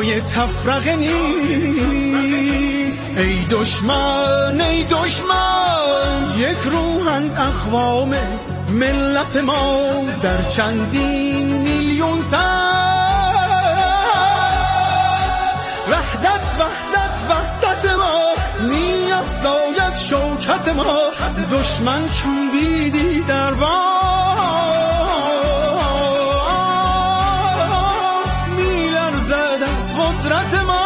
جای تفرقه نیست. ای دشمن ای دشمن، یک روحند اقوام ملت ما در چندین میلیون تن. وحدت وحدت وحدت ما، نیست داید شوکت ما. دشمن چنبیدی در میلرزد از قدرت ما.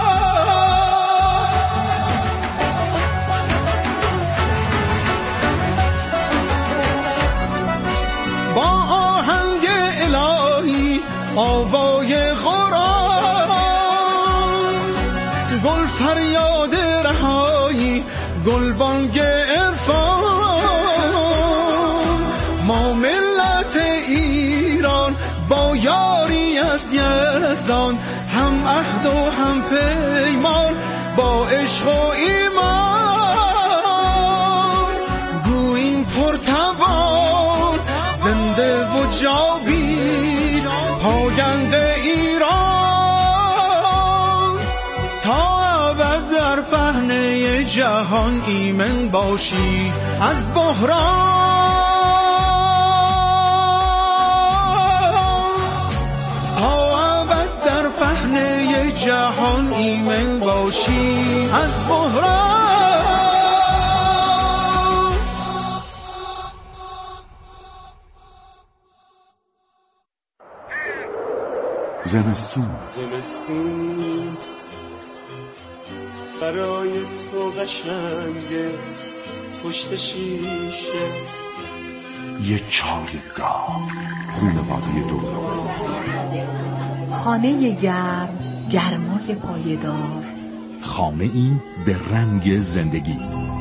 با آهنگ الهی آوای قرآن، گل فریاد رهایی، گلبانگ عرفان. ما ملت ایران با یاری از یزدان، هم عهد و هم پیمان، با عشق و ایمان. گوییم پرتوان زنده و جاوید، پاینده ایران. تا ابد در پهنه جهان ایمن باشی از بحران. تا ابد در پهنه جهان ایمن باشی از بحران. زمستون برای تو قشنگه، پشت شیشه یه چایگاه، خونواده دوران، خانه گرم، گرمای پایدار، خانه ای به رنگ زندگی.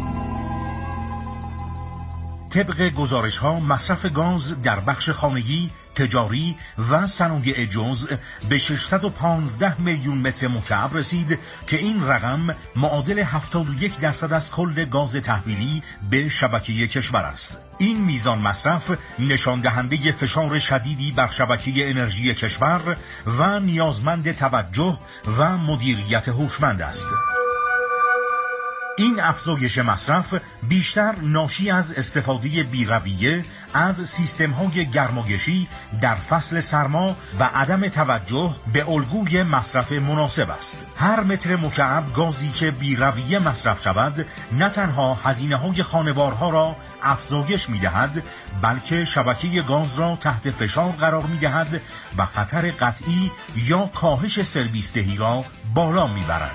طبق گزارش ها مصرف گاز در بخش خانگی، تجاری و صنایع جزء به 615 میلیون متر مکعب رسید که این رقم معادل 71% از کل گاز تحویلی به شبکه کشور است. این میزان مصرف نشان دهنده فشار شدیدی بر شبکه انرژی کشور و نیازمند توجه و مدیریت هوشمند است. این افزایش مصرف بیشتر ناشی از استفاده بی‌رویه از سیستم‌های گرمایشی در فصل سرما و عدم توجه به الگوی مصرف مناسب است. هر متر مکعب گازی که بی‌رویه مصرف شود نه تنها هزینه‌های خانوارها را افزایش می‌دهد، بلکه شبکه گاز را تحت فشار قرار می‌دهد و خطر قطعی یا کاهش سرویس دهی را بالا می‌برد.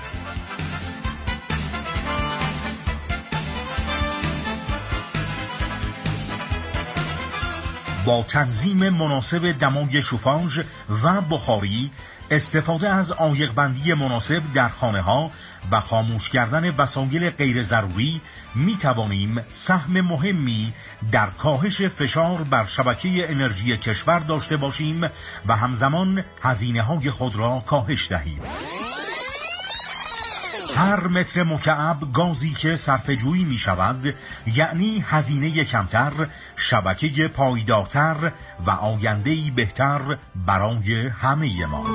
با تنظیم مناسب دمای شوفاژ و بخاری، استفاده از عایق‌بندی مناسب در خانه‌ها و خاموش کردن وسایل غیر ضروری می توانیم سهم مهمی در کاهش فشار بر شبکه انرژی کشور داشته باشیم و همزمان هزینه‌های خود را کاهش دهیم. هر متر مکعب گازی که صرفه‌جویی می شود یعنی هزینه کمتر، شبکه پایدارتر و آینده‌ای بهتر برای همه ما.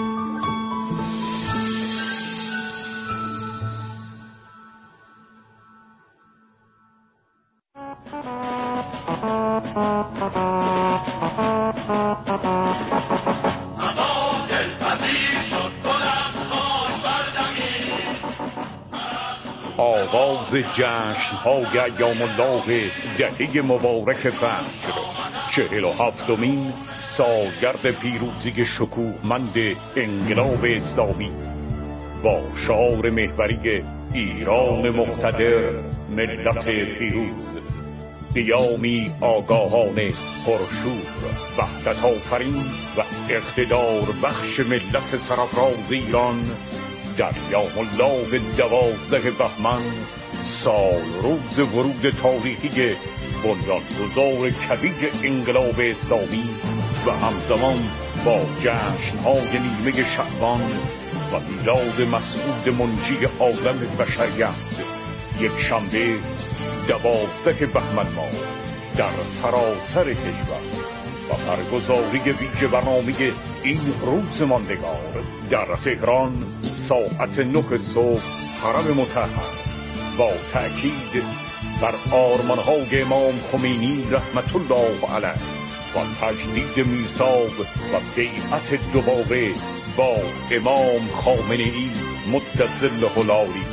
آغاز جشن‌های ایام الله دهه مبارک فجر، 47مین سالگرد پیروزی شکوهمند انقلاب اسلامی با شعار محوری ایران مقتدر، ملت پیروز، قیامی آگاهانه پرشور، وحدت آفرین و اقتدار بخش ملت سرفراز ایران در یوم الله 12 بهمن، سال روز ورود تاریخی بنیانگذار کبیر انقلاب اسلامی و همزمان با جشن‌های نیمه شعبان و میلاد مسعود منجی عالم بشریت، یک شنبه 12 بهمن ماه در سراسر کشور و برگزاری ویژه برنامه این روز ماندگار در تهران ساعت 9 صبح حرم مطهر با تأکید بر آرمان‌های امام خمینی رحمت الله علیه و تجدید میثاق و بیعت دوباره با امام خامنه‌ای مدظله العالی،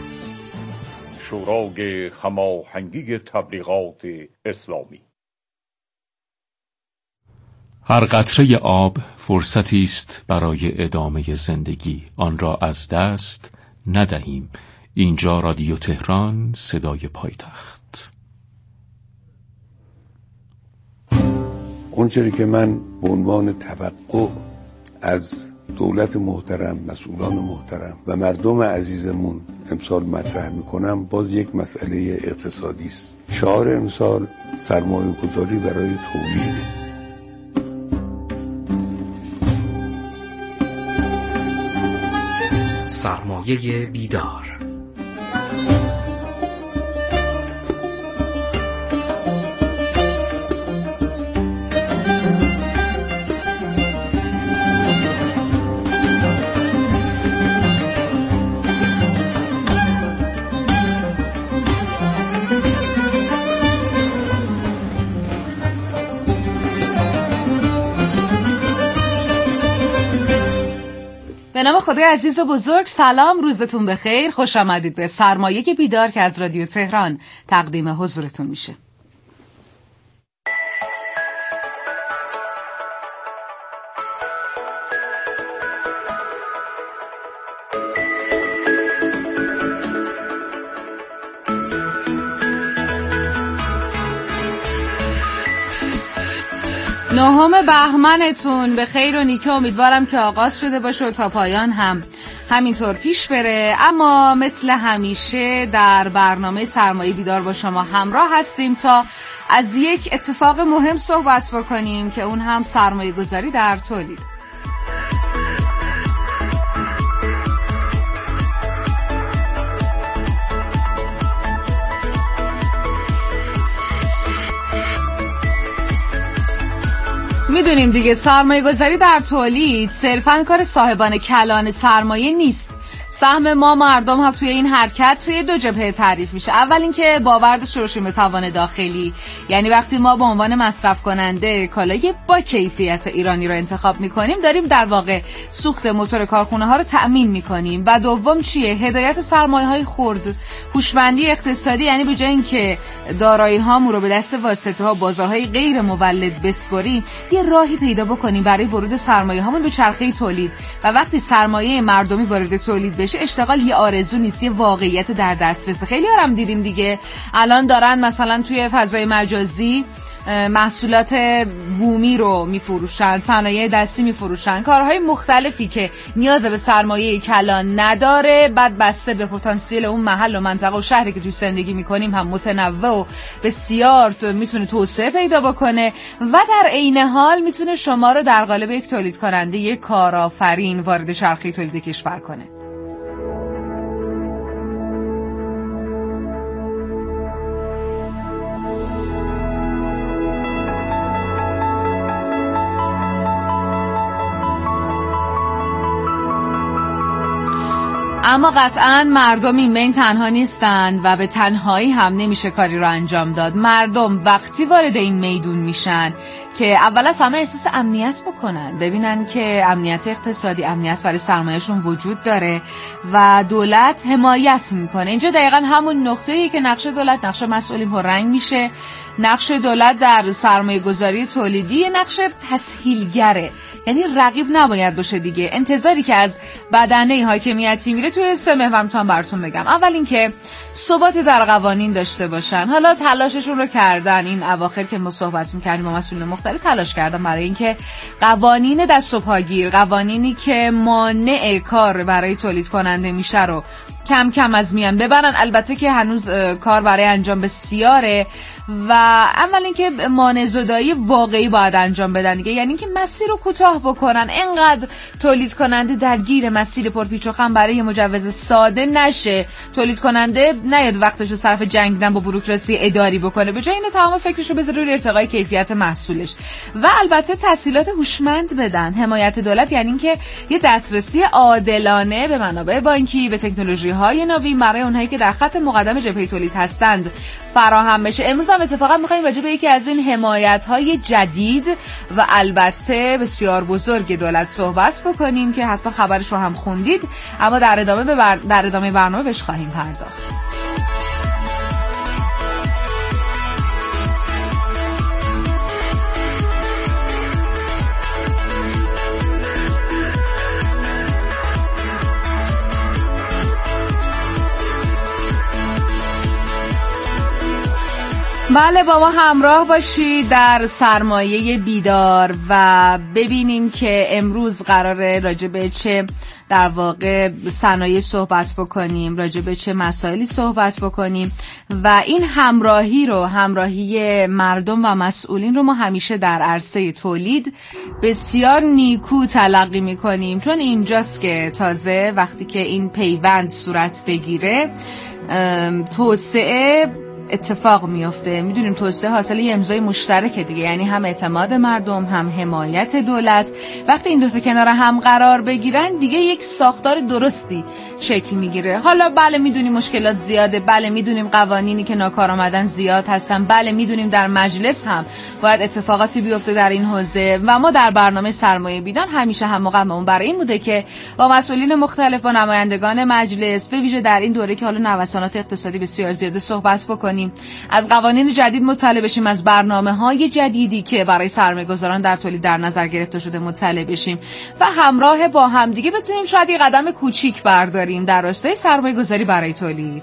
شورای هماهنگی تبلیغات اسلامی. هر قطره آب فرصتی است برای ادامه زندگی، آن را از دست ندهیم. اینجا رادیو تهران، صدای پایتخت. اونچه که من به عنوان توقع از دولت محترم، مسئولان محترم و مردم عزیزمون امسال مطرح میکنم، باز یک مسئله اقتصادی است. شعار امسال سرمایه گذاری برای تولید. سرمایه بیدار. به نام خدای عزیز و بزرگ، سلام، روزتون بخیر، خوش آمدید به سرمایه بیدار که از رادیو تهران تقدیم حضورتون میشه. نهم بهمنتون به خیر و نیکی امیدوارم که آغاز شده باشه و تا پایان هم همینطور پیش بره. اما مثل همیشه در برنامه سرمایه بیدار با شما همراه هستیم تا از یک اتفاق مهم صحبت بکنیم که اون هم سرمایه گذاری در تولید. میدونیم دیگه سرمایه گذاری در تولید صرفاً کار صاحبان کلان سرمایه نیست. سهم ما مردم هم توی این حرکت توی دو جبهه تعریف میشه. اول اینکه باور داشته باشیم به توان داخلی، یعنی وقتی ما به عنوان مصرف کننده کالای با کیفیت ایرانی رو انتخاب میکنیم، داریم در واقع سوخت موتور کارخونه ها رو تأمین میکنیم. و دوم چیه؟ هدایت سرمایه های خرد، هوشمندی اقتصادی، یعنی به جای اینکه دارایی هامون رو به دست واسطه ها بازارهای غیر مولد بسپاریم، یه راهی پیدا بکنیم برای ورود سرمایه هامون به چرخه تولید. و وقتی سرمایه مردمی وارد تولید بشه، اشتغال یه آرزو نیست، یه واقعیت در دسترس. خیلی هم دیدیم دیگه، الان دارن مثلا توی فضای مجازی محصولات بومی رو میفروشن، صنایع دستی میفروشن، کارهای مختلفی که نیاز به سرمایه کلان نداره، بعد بسته به پتانسیل اون محل و منطقه و شهری که توی زندگی میکنیم هم متنوع و بسیار میتونه توسعه پیدا بکنه و در عین حال میتونه شما رو در قالب یک تولید کننده، یک کارآفرین وارد چرخه تولید کشور کنه. اما قطعاً مردم این بین تنها نیستن و به تنهایی هم نمیشه کاری رو انجام داد. مردم وقتی وارد این میدون میشن که اول از همه احساس امنیت بکنن، ببینن که امنیت اقتصادی، امنیت برای سرمایه‌شون وجود داره و دولت حمایت میکنه. اینجا دقیقاً همون نقطه‌ایه که نقش دولت، نقش مسئولین پررنگ میشه. نقش دولت در سرمایه گذاری تولیدی نقش تسهیلگره، یعنی رقیب نباید باشه دیگه. انتظاری که از بدنه حاکمیتی میره توی 3 محور میتونم براتون بگم. اول اینکه ثبات در قوانین داشته باشن. حالا تلاششون رو کردن، این اواخر که ما صحبت می‌کردیم با مسئولین مختلف تلاش کردن برای اینکه قوانین دست و پاگیر، قوانینی که مانع کار برای تولید کننده میشه رو کم کم از میان ببرن. البته که هنوز کار برای انجام بسیاره و اول اینکه مانع زدایی واقعی باید انجام بدن دیگه، یعنی اینکه مسیر رو کوتاه بکنن، اینقدر تولید کننده درگیر مسیر پرپیچ و خم برای مجوز ساده نشه، تولید کننده نیاد وقتش رو صرف جنگیدن با بوروکراسی اداری بکنه، به جای اینه تمام فکرش رو بذاره روی ارتقای کیفیت محصولش. و البته تسهیلات هوشمند بدن. حمایت دولت یعنی اینکه یه دسترسی عادلانه به منابع بانکی، به تکنولوژی‌های نوین برای اونهایی که در خط مقدم جبهه تولید هستند فراهم بشه. امروز هم اتفاقا می‌خوایم راجع به یکی از این حمایت‌های جدید و البته بسیار بزرگ دولت صحبت بکنیم که حتما خبرش رو هم خوندید، اما در ادامه برنامه بهش خواهیم پرداخت. بله، با ما همراه باشید در سرمایه بیدار و ببینیم که امروز قراره راجع به چه در واقع صنایع صحبت بکنیم، راجع به چه مسائلی صحبت بکنیم و این همراهی مردم و مسئولین رو ما همیشه در عرصه تولید بسیار نیکو تلقی میکنیم، چون اینجاست که تازه وقتی که این پیوند صورت بگیره توسعه اتفاق میفته. میدونیم توسعه حاصل یه امضای مشترکه دیگه، یعنی هم اعتماد مردم هم حمایت دولت. وقتی این دو تا کنار هم قرار بگیرن دیگه یک ساختار درستی شکل میگیره. حالا بله میدونیم مشکلات زیاده، بله میدونیم قوانینی که ناکارآمدن زیاد هستن، بله میدونیم در مجلس هم باید اتفاقاتی بیفته در این حوزه و ما در برنامه سرمایه بیدار همیشه هممون برای این بوده که با مسئولین مختلف، با نمایندگان مجلس، به ویژه در این دوره که حالا نوسانات اقتصادی بسیار زیاده صحبت بکنیم، از قوانین جدید مطلع بشیم، از برنامه‌های جدیدی که برای سرمایه‌گذاران در تولید در نظر گرفته شده مطلع بشیم و همراه با هم دیگه بتونیم شاید یه قدم کوچیک برداریم در راستای سرمایه‌گذاری برای تولید.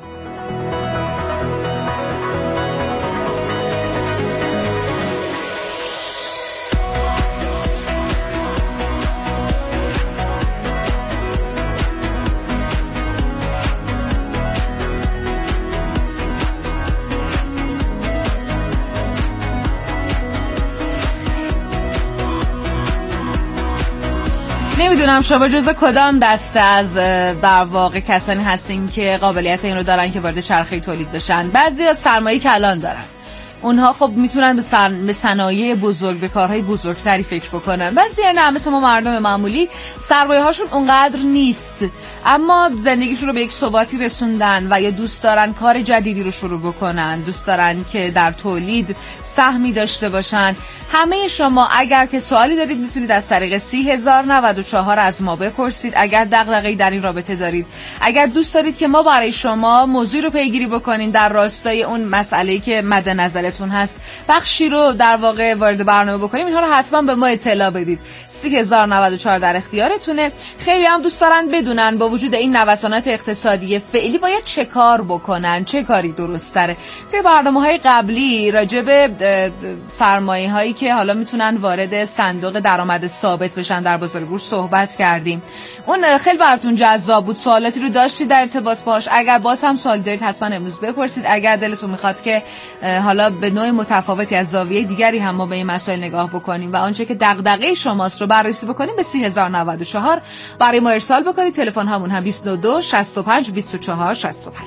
نمیدونم شما جزو کدام دسته از در واقع کسانی هستین که قابلیت این رو دارن که وارد چرخه تولید بشن. بعضیا سرمایه کلان دارن، اونها خب میتونن به صنایع بزرگ، به کارهای بزرگتری فکر بکنن. بعضیا نه، مثل ما مردم معمولی سرمایه هاشون اونقدر نیست، اما زندگیشون رو به یک ثباتی رسوندن و یا دوست دارن کار جدیدی رو شروع بکنن، دوست دارن که در تولید سهمی داشته باشن. همه شما اگر که سوالی دارید میتونید از طریق 30,094 از ما بپرسید. اگر دغدغه‌ای در این رابطه دارید، اگر دوست دارید که ما برای شما موضوع رو پیگیری بکنین در راستای اون مسئله‌ای که مد نظرتون هست، بخشی رو در واقع وارد برنامه بکنیم، اینها رو حتما به ما اطلاع بدید. 30,094 در اختیارتونه. خیلی هم دوست دارن بدونن با وجود این نوسانات اقتصادی فعلی باید چه کار بکنن، چه کاری درست تره. توی برنامه‌های قبلی راجع به سرمایه‌هایی که حالا میتونن وارد صندوق درآمد ثابت بشن در بازار بورس صحبت کردیم. اون خیلی براتون جذاب بود. سوالاتی رو داشتید در ارتباط باش. اگر باز هم سوال دارید حتما امروز بپرسید. اگر دلتون میخواد که حالا به نوع متفاوتی از زاویه دیگری هم ما به این مسائل نگاه بکنیم و آنچه که دغدغه شماست رو بررسی بکنیم، به 30,094 برای ما ارسال بکنید. تلفن هامون هم 22 65 24 65.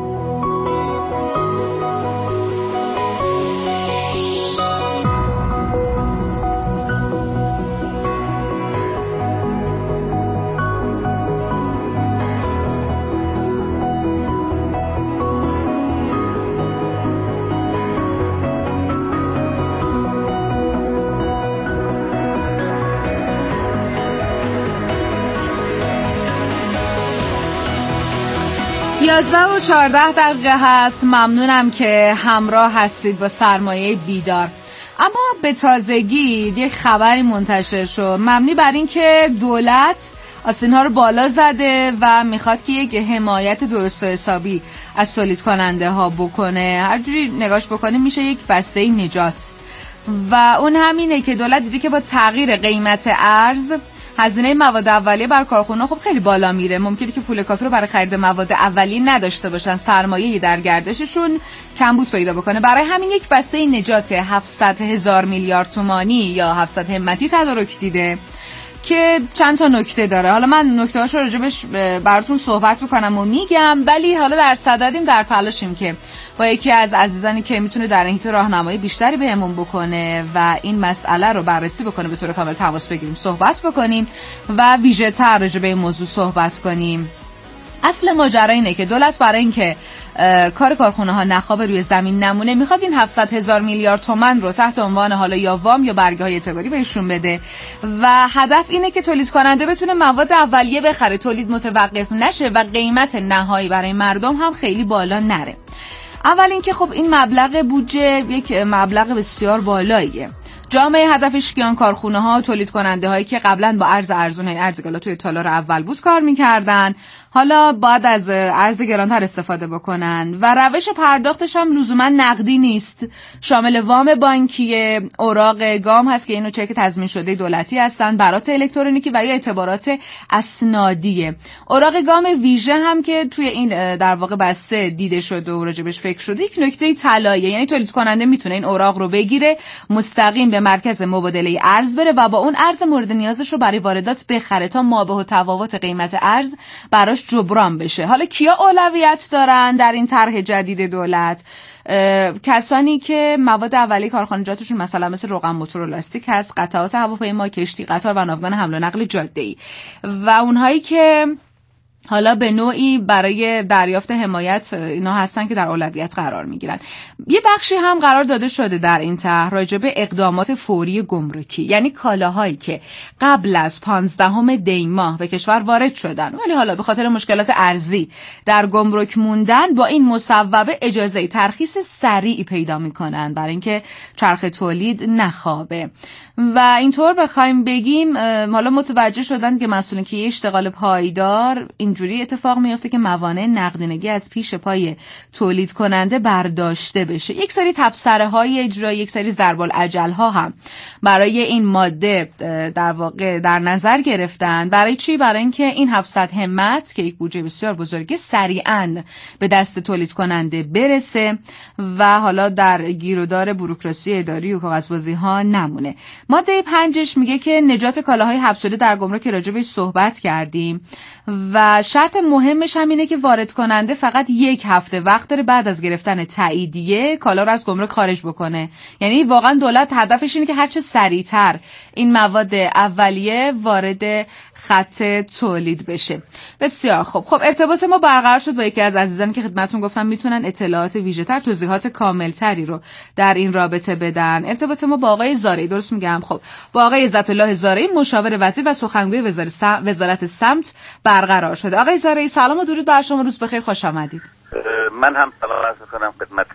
یازده و 14 دقیقه هست. ممنونم که همراه هستید با سرمایه بیدار. اما به تازگی یک خبری منتشر شد مبنی بر این که دولت آستین‌ها رو بالا زده و میخواد که یک حمایت درست و حسابی از تولید کننده ها بکنه. هر جوری نگاش بکنیم میشه یک بسته نجات و اون همینه که دولت دیدی که با تغییر قیمت ارز هزینه مواد اولیه بر کارخونه خب خیلی بالا میره. ممکنه که پول کافی رو برای خرید مواد اولیه نداشته باشن، سرمایه‌ای در گردششون کمبود پیدا بکنه. برای همین یک بسته نجات 700,000 میلیارد تومانی یا 700 همتی تدارک دیده که چند تا نکته داره. حالا من نکته‌هاشو راجبش براتون صحبت میکنم و میگم، ولی حالا در صددیم، در تلاشیم که با یکی از عزیزانی که میتونه در این حیطه راهنمایی بیشتری بهمون بکنه و این مسئله رو بررسی بکنه به طور کامل تماس بگیریم، صحبت بکنیم و ویژه‌تر راجع به این موضوع صحبت کنیم. اصل ماجرا اینه که دولت برای اینکه کار کارخونه ها نخوابه روی زمین نمونه، میخواد این 700,000 میلیارد تومان رو تحت عنوان حالا یا وام یا برگه های اعتباری بهشون بده و هدف اینه که تولید کننده بتونه مواد اولیه بخره، تولید متوقف نشه و قیمت نهایی برای مردم هم خیلی بالا نره. اول اینکه خب این مبلغ بودجه یک مبلغ بسیار بالاییه. جامعه هدفش کیان؟ کارخونه ها، تولید کننده هایی که قبلا با ارز ارزون، این ارز گلا توی تالار اول بود کار میکردن، حالا باید از ارز گرانتر استفاده بکنن و روش پرداختش هم لزوما نقدی نیست، شامل وام بانکی، اوراق گام هست که اینو چک تضمین شده دولتی هستن، برات الکترونیکی و یا اعتبارات اسنادیه. اوراق گام ویژه هم که توی این در واقع بسته دیده شده و راجبش فکر شده یک نکته طلاییه، یعنی تولید کننده میتونه این اوراق رو بگیره، مستقیم به مرکز مبادله ارز بره و با اون ارز مورد نیازش رو برای واردات بخره تا مابه و تفاوت قیمت ارز براش جبران بشه. حالا کیا اولویت دارن در این طرح جدید دولت؟ کسانی که مواد اولیه کارخانجاتشون مثلا مثل روغن، موتور و لاستیک هست، قطعات هواپیما، کشتی، قطار و ناوگان حمل و نقل جاده‌ای و اونهایی که حالا به نوعی برای دریافت حمایت اینا هستن که در اولویت قرار میگیرن. یه بخشی هم قرار داده شده در این طرح راجع به اقدامات فوری گمرکی، یعنی کالاهایی که قبل از 15 دی ماه به کشور وارد شدن ولی حالا به خاطر مشکلات ارزی در گمرک موندن، با این مصوبه اجازه ترخیص سریع پیدا میکنن برای اینکه چرخ تولید نخوابه. و اینطور بخوایم بگیم حالا متوجه شدن که مسئولین که یه اشتغال پایدار اینجوری اتفاق میفته که موانع نقدینگی از پیش پای تولید کننده برداشته بشه. یک سری تبصره های اجرایی، یک سری ضرب العجل ها هم برای این ماده در واقع در نظر گرفتن. برای چی؟ برای اینکه این 700 همت که یک بودجه بسیار بزرگه سریعاً به دست تولید کننده برسه و حالا در گیرودار بوروکراسی اداری و کاغذبازی ها نمونه. ماده 5 میگه که نجات کالاهای حبس شده در گمرک راجبش صحبت کردیم و شرط مهمش هم اینه که وارد کننده فقط 1 هفته وقت داره بعد از گرفتن تاییدیه کالا رو از گمرک خارج بکنه. یعنی واقعا دولت هدفش اینه که هرچه سریعتر این مواد اولیه وارد خط تولید بشه. بسیار خوب. خب ارتباط ما برقرار شد با یکی از عزیزانی که خدمتتون گفتم میتونن اطلاعات ویژه‌تر، توضیحات کاملتری رو در این رابطه بدن. ارتباط ما با آقای زارعی، درست میگم؟ خب با آقای عزت الله زارعی، مشاور وزیر و سخنگوی وزارت سمت برقرار شده. آقای زارعی سلام و درود بر شما، روز بخیر، خوش آمدید. من هم سلام عرض می‌کنم خدمت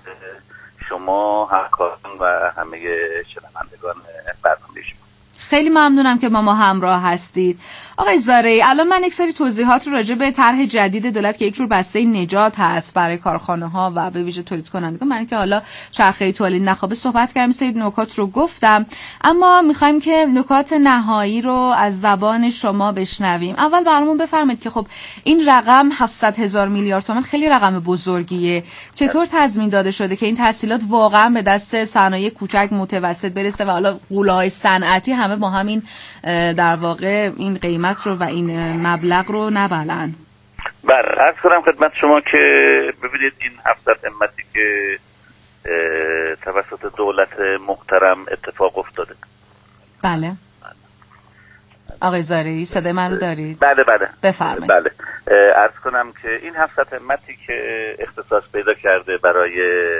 شما، همکاران و همه شنوندگان برنامه شما. خیلی ممنونم که با ما همراه هستید. آقای زارعی، الان من یک سری توضیحات رو راجع به طرح جدید دولت که یک جور بسته نجات هست برای کارخانه‌ها و به ویژه تولید کنندگان، من که حالا چرخه تولید نخوابه صحبت کردم، سری نکات رو گفتم، اما می‌خوایم که نکات نهایی رو از زبان شما بشنویم. اول برامون بفرمایید که خب این رقم 700,000 میلیارد تومان خیلی رقم بزرگیه. چطور تضمین داده شده که این تسهیلات واقعا به دست صنایع کوچک متوسط برسه و حالا غوله‌های صنعتی همه با همین در واقع این قیمت رو و این مبلغ رو نبلن؟ بله، عرض کنم خدمت شما که ببینید این 700 همتی که توسط دولت محترم اتفاق افتاده. بله. آقای زارعی صدای من رو دارید؟ بله بله. بفرمایید. بله. عرض کنم که این 700 همتی که اختصاص پیدا کرده برای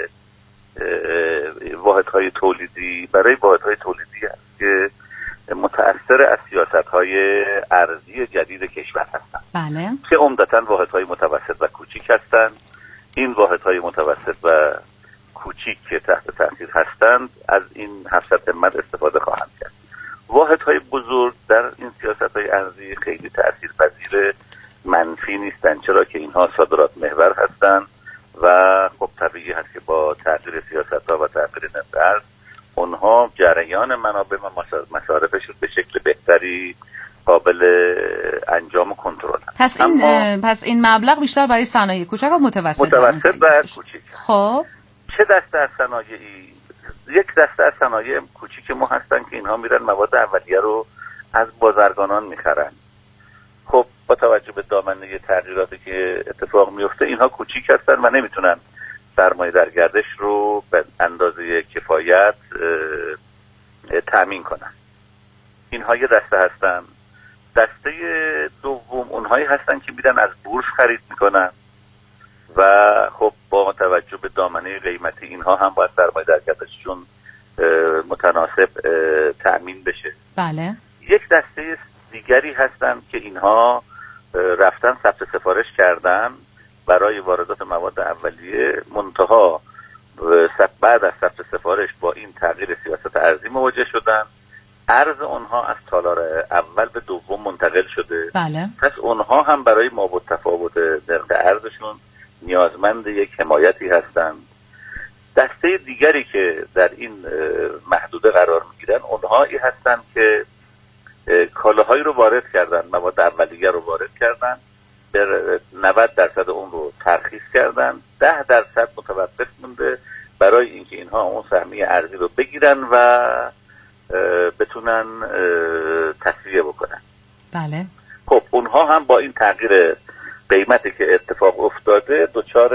واحدهای تولیدی، برای واحدهای تولیدی هست که متأثر از سیاست‌های ارزی جدید کشور هستند. بله. که عمدتاً واحدهای متوسط و کوچیک هستند. این واحدهای متوسط و کوچیک که تحت تاثیر هستند از این 700 همت استفاده خواهند کرد. واحدهای بزرگ در این سیاست‌های ارزی خیلی تاثیرپذیر منفی نیستند، چرا که اینها صادرات محور هستند و خب طبیعی هست که با تغییر سیاست‌ها و تغییر نرخ اونها جریان منابع و مصارفشون به شکل بهتری قابل انجام کنترل. پس این مبلغ بیشتر برای صنایع کوچک و متوسط و کوچیک. خب چه دسته از صنایعی؟ یک دسته از صنایع کوچیک ما هستن که اینها میرن مواد اولیه رو از بازرگانان میخرن. خب با توجه به دامنه تغییراتی که اتفاق میفته اینها کوچیک هستن و نمیتونن سرمایه در گردش رو به اندازه کفایت تامین کنن. اینها یه دسته هستن. دسته دوم اونهایی هستن که میرن از بورس خرید میکنن و خب با توجه به دامنه قیمتی اینها هم باید سرمایه در گردششون متناسب تأمین بشه. بله. یک دسته دیگری هستن که اینها رفتن ثبت سفارش کردن برای واردات مواد اولیه، منتها بعد از ثبت سفارش با این تغییر سیاست ارزی مواجه شدن. ارز اونها از تالار اول به دوم منتقل شده. بله. پس اونها هم برای مابعد تفاوت نرخ ارزشون نیازمند یک حمایتی هستند. دسته دیگری که در این محدوده قرار میگیرن اونهایی هستن که کالاهایی رو وارد کردن، مواد اولیه رو وارد کردن، در 90% اون رو ترخیص کردن، 10% متوقف مونده برای اینکه اینها اون سهمیه ارزی رو بگیرن و بتونن تصفیه بکنن. بله. خب اونها هم با این تغییر قیمتی که اتفاق افتاده دچار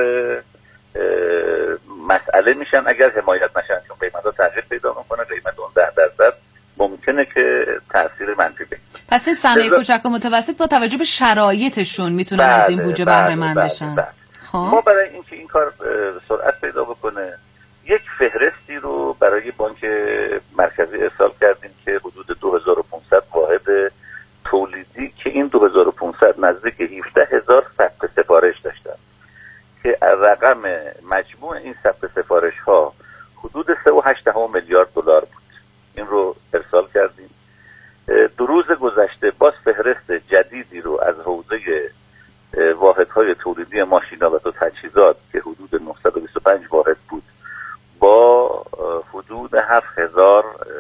مسئله میشن اگر حمایت نشن، چون قیمت‌ها تغییر پیدا میکنه. قیمت اون 10% ممکنه که تاثیر منفی بگیره. پس این صنایع کوچک و متوسط با توجه به شرایطشون میتونن از این بودجه بهره مند بشن. خب ما برای اینکه این کار سرعت پیدا بکنه یک فهرستی رو برای بانک مرکزی ارسال کردیم که حدود 2500 واحد تولیدی که این 2500 نزدیک 17000 ثبت سفارش داشتن که رقم مجموع این ثبت سفارش ها حدود 3.8 میلیارد دلار بود. این رو ارسال کردیم. 2 روز گذشته باز فهرست جدیدی رو از حوزه واحدهای تولیدی ماشین‌آلات و تجهیزات که حدود 925 واحد بود با حدود 7000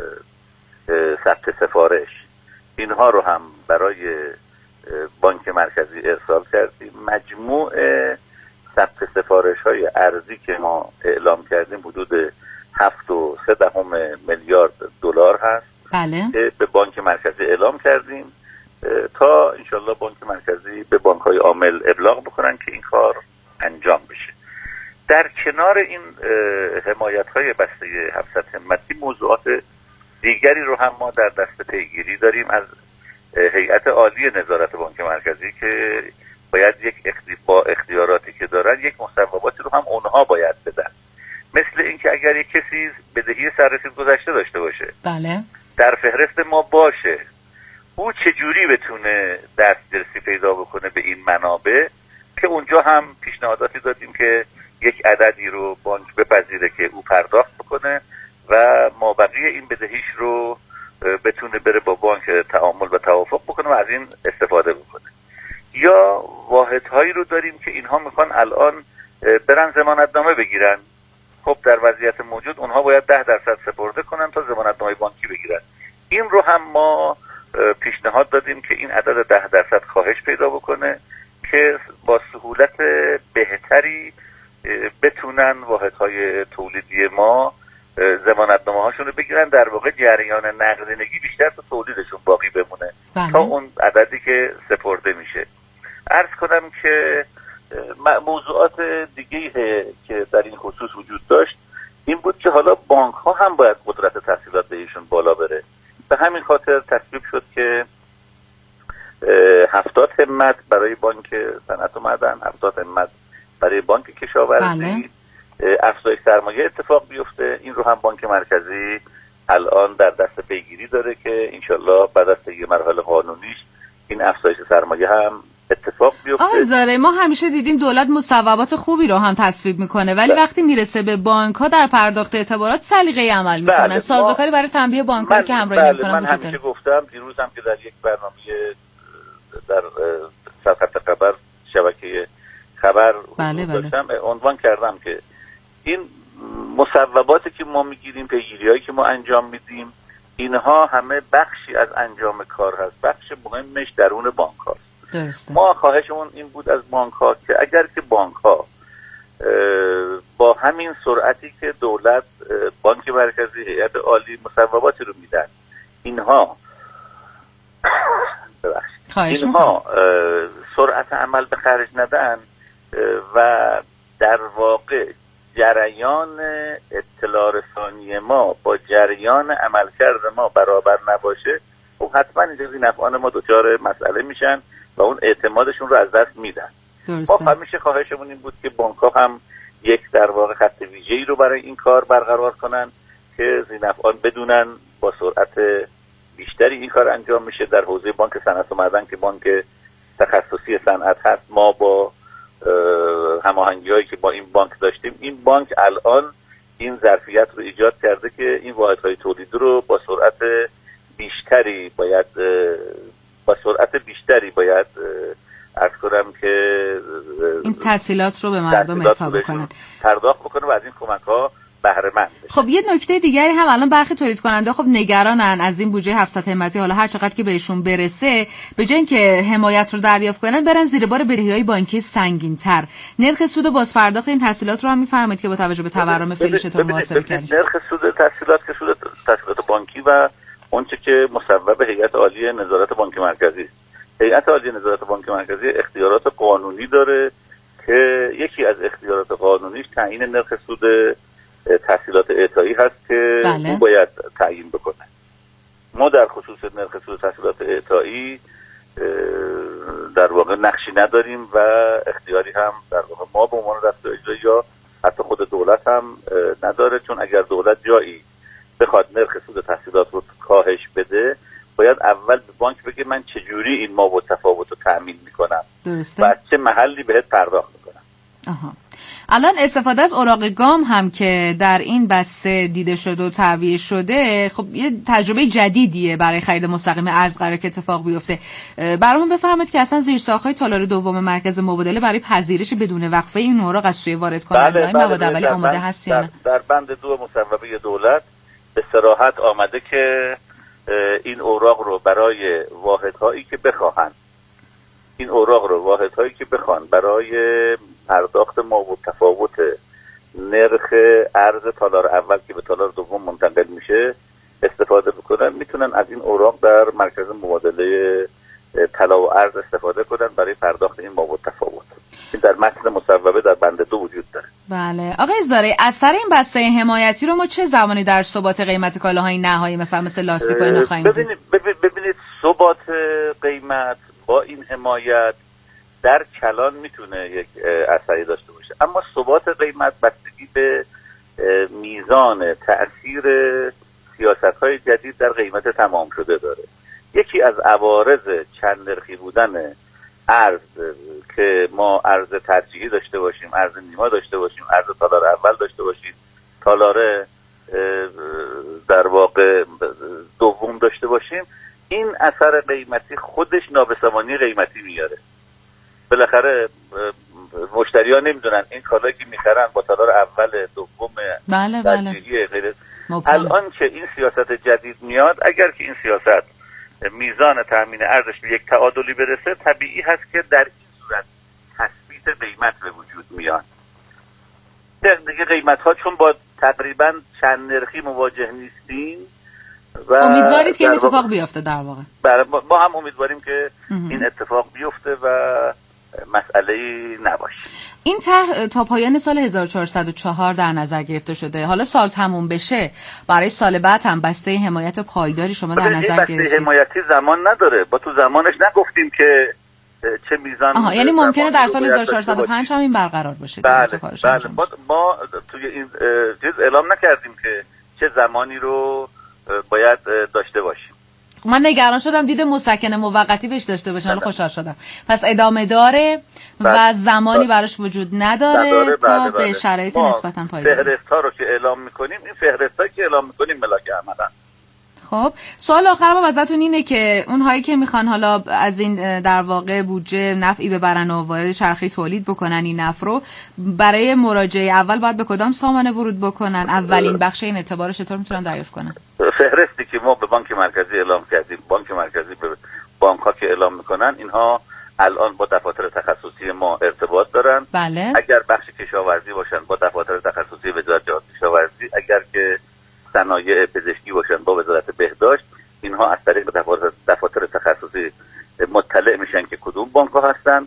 ثبت سفارش، اینها رو هم برای بانک مرکزی ارسال کردیم. مجموع ثبت سفارش های ارزی که ما اعلام کردیم حدود 7.3 میلیارد دلار هست. بله. که به بانک مرکزی اعلام کردیم تا انشالله بانک مرکزی به بانک های عامل ابلاغ بکنن که این کار انجام بشه. در کنار این حمایت های بسته 700 همتی موضوعات دیگری رو هم ما در دست پیگیری داریم از هیئت عالی نظارت بانک مرکزی که باید با اختیاراتی که دارن یک مصوباتی رو هم اونها باید بدن. مثل اینکه اگر یک کسی بدهی سررسید گذشته داشته باشه، بله، در فهرست ما باشه، او چجوری بتونه دسترسی پیدا بکنه به این منابع، که اونجا هم پیشنهاداتی دادیم که یک عددی رو بانک بپذیره که او پرداخت بکنه و مابقی این بدهیش رو بتونه بره با بانک تعامل و توافق بکنه و از این استفاده بکنه. یا واحدهایی رو داریم که اینها میخوان الان برن ضمانتنامه بگیرن. خب در وضعیت موجود اونها باید 10% سپرده کنن تا ضمانتنامه بانکی بگیرن. این رو هم ما پیشنهاد دادیم که این عدد 10% کاهش پیدا بکنه که با سهولت بهتری بتونن واحدهای تولیدی ما ضمانتنامه هاشون رو بگیرن، در واقع جریان نقدینگی بیشتر تا تولیدشون باقی بمونه تا اون عددی که سپرده میشه. عرض کنم که موضوعات دیگه که در این خصوص وجود داشت این بود که حالا بانک ها هم باید قدرت تسهیلات بهشون بالا بره. به همین خاطر تصویب شد که 70 همت برای بانک صنعت و معدن، 70 همت برای بانک کشاورزی افزایش سرمایه اتفاق بیفته. این رو هم بانک مرکزی الان در دست پیگیری داره که انشالله بعد از طی مرحله قانونیش این افزایش سرمایه هم اتفاق بیفته. آقای زارعی، ما همیشه دیدیم دولت مصوبات خوبی رو هم تصویب میکنه ولی وقتی میرسه به بانک ها در پرداخت اعتبارات سلیقه‌ای عمل میکنن. سازوکاری برای تنبیه بانک ها که همراهی نمیکنن من همیشه گفتم، دیروز هم که در یک برنامه در صفحه خبر شبکه خبر داشتم عنوان کردم که این مصوباتی که ما میگیریم، پیگیری‌هایی که ما انجام میدیم، اینها همه بخشی از انجام کار هست. بخش مهمش درون بانک هاست. درسته. ما خواهشمون این بود از بانک ها که اگر که بانک ها با همین سرعتی که دولت، بانک مرکزی، هیئت عالی مصوباتی رو میدن، اینها سرعت عمل به خرج ندن و در واقع جریان اطلاع رسانی ما با جریان عملکرد ما برابر نباشه، خب حتما اینجا ذینفعان ما دچار مسئله میشن و اون اعتمادشون رو از دست میدن. ما همیشه خواهشمون این بود که بانک ها هم یک در واقع خط ویژه‌ای رو برای این کار برقرار کنن که ذینفعان بدونن با سرعت بیشتری این کار انجام میشه. در حوزه بانک صنعت و معدن که بانک تخصصی صنعت هست، ما با هماهنگی‌هایی که با این بانک داشتیم، این بانک الان این ظرفیت رو ایجاد کرده که این واحدهای تولید رو با سرعت بیشتری باید عرض کنم که این تسهیلات رو به مردم اعطا بکنن، پرداخت بکنه و از این کمک‌ها بهره مند بشه. خب یه نکته دیگری هم الان برخی تولید کننده خب نگرانن از این بودجه 700 همتی، حالا هر چقدر که بهشون برسه به جای اینکه حمایت رو دریافت کنن برن زیر بار بدهی‌های بانکی سنگین‌تر. نرخ سود و بازپرداخت این تسهیلات رو هم می‌فرمایید که با توجه به تورم فعلی چطور محاسبه کردید؟ نرخ سود تسهیلات که سود تسهیلات بانکی و اونچه که مصوب هیئت عالی نظارت بانک مرکزی. هیئت عالی نظارت بانک مرکزی اختیارات قانونی داره که یکی از اختیارات قانونیش تعیین نرخ سود تسهیلات اعطایی هست که اون باید تعیین بکنه. ما در خصوص نرخ سود تسهیلات اعطایی در واقع نقشی نداریم و اختیاری هم در واقع ما به عنوان دستگاه اجرایی یا حتی خود دولت هم نداره، چون اگر دولت جایی بخواد نرخ سود تسهیلات رو کاهش بده باید اول به بانک بگه من چجوری این ما تفاوت رو تأمین میکنم و از چه محلی بهت پرداخت میکنم. الان استفاده از اوراق گام هم که در این بسته دیده شده و تعبیه شده، خب یه تجربه جدیدیه برای خرید مستقیم ارز قراره که اتفاق بیفته. برامون بفرمایید که اصلا زیرساخت‌های تالار دوم مرکز مبادله برای پذیرش بدون وقفه این اوراق از سوی وارد کننده‌های مواد اولیه آماده هست یا نه؟ در بند 2 مصوبه دولت به صراحت آمده که این اوراق رو برای واحدهایی که بخوان برای پرداخت ما و تفاوت نرخ ارز تالار اول که به تالار دوم منتقل میشه استفاده بکنن، میتونن از این اوراق در مرکز مبادله طلا و ارز استفاده کنن برای پرداخت این ما و تفاوت. این در متن مصوبه در بند 2 وجود داره. بله آقای زارعی، اثر این بسته حمایتی رو ما چه زمانی در ثبات قیمت کالاهای نهایی مثل لاستیک و اینا خواهیم دید؟ ببینید ثبات قیمت با این حمایت در کلان میتونه یک اثری داشته باشه، اما ثبات قیمت بستگی به میزان تأثیر سیاست‌های جدید در قیمت تمام شده داره. یکی از عوارض چند نرخی بودن ارز که ما ارز ترجیحی داشته باشیم، ارز نیما داشته باشیم، ارز تالار اول داشته باشیم، تالار در واقع دوم داشته باشیم، این اثر قیمتی خودش نابسامانی قیمتی میاره. بالاخره مشتری‌ها نمیدونن این کالایی که میخرن با تالار اول دوم ترجیحی غیر. الان که این سیاست جدید میاد، اگر که این سیاست میزان تامین ارزش به یک تعادلی برسه، طبیعی هست که در این صورت تثبیت قیمت به وجود میاد. دیگه قیمت ها چون با تقریبا چند نرخی مواجه نیستیم و امیدوارید که این اتفاق بیفته. در واقع ما هم امیدواریم که این اتفاق بیفته و مسئله‌ای نباشه. این طرح تا پایان سال 1404 در نظر گرفته شده. حالا سال تموم بشه، برای سال بعد هم بسته حمایت پایداری شما در نظر گرفتید؟ بسته حمایتی زمان نداره، با تو زمانش نگفتیم که چه میزان. یعنی ممکنه در سال 1405 هم این برقرار باشه. بله ما توی این چیز اعلام نکردیم که چه زمانی رو باید داشته باشیم. من نگران شدم دید مسکن موقتی بهش داشته باشن، حالا خوشحال شدم. پس ادامه داره و زمانی براش وجود نداره تا به شرایط نسبتاً پایدار. فهرست‌ها رو که اعلام می‌کنیم، این فهرست‌هایی که اعلام می‌کنیم ملاک عملن. خب سوال آخرم ازتون اینه که اونهایی که میخوان حالا از این در واقع بودجه نفعی ببرن و وارد چرخه تولید بکنن این نفع رو، برای مراجعه اول باید به کدام سامانه ورود بکنن؟ اولین بخش این اعتبار چطور میتونن دریافت کنن؟ فهرستی که ما به بانک مرکزی اعلام کردیم، بانک مرکزی به بانک ها که اعلام میکنن، اینها الان با دفاتر تخصصی ما ارتباط دارن. بله. اگر بخش کشاورزی باشن با دفاتر تخصصی وزارت جهاد کشاورزی، اگر که صنایع پزشکی باشن با وزارت بهداشت، اینها از طریق دفاتر تخصصی مطلع میشن که کدوم بانک ها هستن